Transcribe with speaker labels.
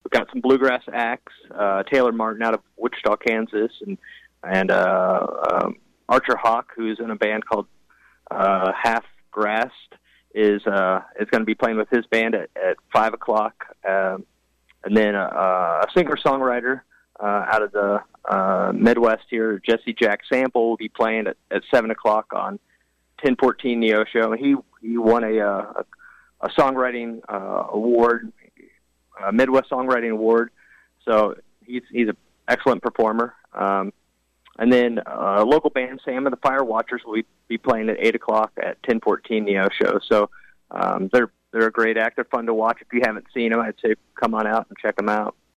Speaker 1: we've got some bluegrass acts. Taylor Martin out of Wichita, Kansas, and Archer Hawk, who's in a band called Half Grassed, is going to be playing with his band at 5 o'clock. And then a singer-songwriter out of the Midwest here, Jesse Jack Sample, will be playing at 7 o'clock on 1014 Neosho. He won a songwriting award, a Midwest Songwriting Award. So he's an excellent performer. And then a local band, Sam and the Fire Watchers, will be playing at 8 o'clock at 1014 Neosho. So they're a great act. They're fun to watch. If you haven't seen them, I'd say come on out and check them out.